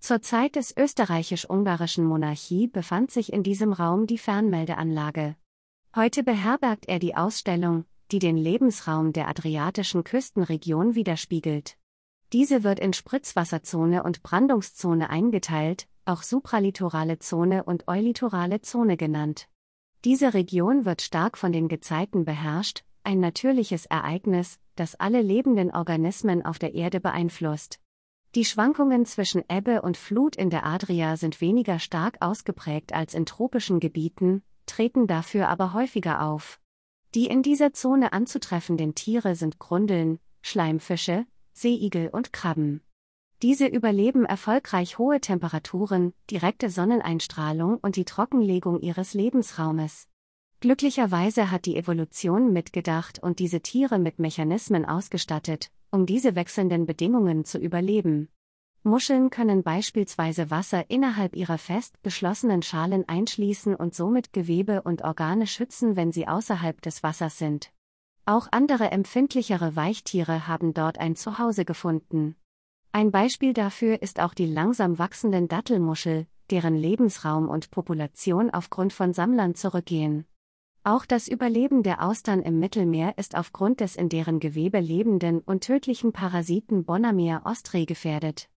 Zur Zeit des österreichisch-ungarischen Monarchie befand sich in diesem Raum die Fernmeldeanlage. Heute beherbergt er die Ausstellung, die den Lebensraum der adriatischen Küstenregion widerspiegelt. Diese wird in Spritzwasserzone und Brandungszone eingeteilt, auch supralitorale Zone und eulittorale Zone genannt. Diese Region wird stark von den Gezeiten beherrscht, ein natürliches Ereignis, das alle lebenden Organismen auf der Erde beeinflusst. Die Schwankungen zwischen Ebbe und Flut in der Adria sind weniger stark ausgeprägt als in tropischen Gebieten, treten dafür aber häufiger auf. Die in dieser Zone anzutreffenden Tiere sind Grundeln, Schleimfische, Seeigel und Krabben. Diese überleben erfolgreich hohe Temperaturen, direkte Sonneneinstrahlung und die Trockenlegung ihres Lebensraumes. Glücklicherweise hat die Evolution mitgedacht und diese Tiere mit Mechanismen ausgestattet, um diese wechselnden Bedingungen zu überleben. Muscheln können beispielsweise Wasser innerhalb ihrer fest geschlossenen Schalen einschließen und somit Gewebe und Organe schützen, wenn sie außerhalb des Wassers sind. Auch andere empfindlichere Weichtiere haben dort ein Zuhause gefunden. Ein Beispiel dafür ist auch die langsam wachsenden Dattelmuschel, deren Lebensraum und Population aufgrund von Sammlern zurückgehen. Auch das Überleben der Austern im Mittelmeer ist aufgrund des in deren Gewebe lebenden und tödlichen Parasiten Bonamia ostrae gefährdet.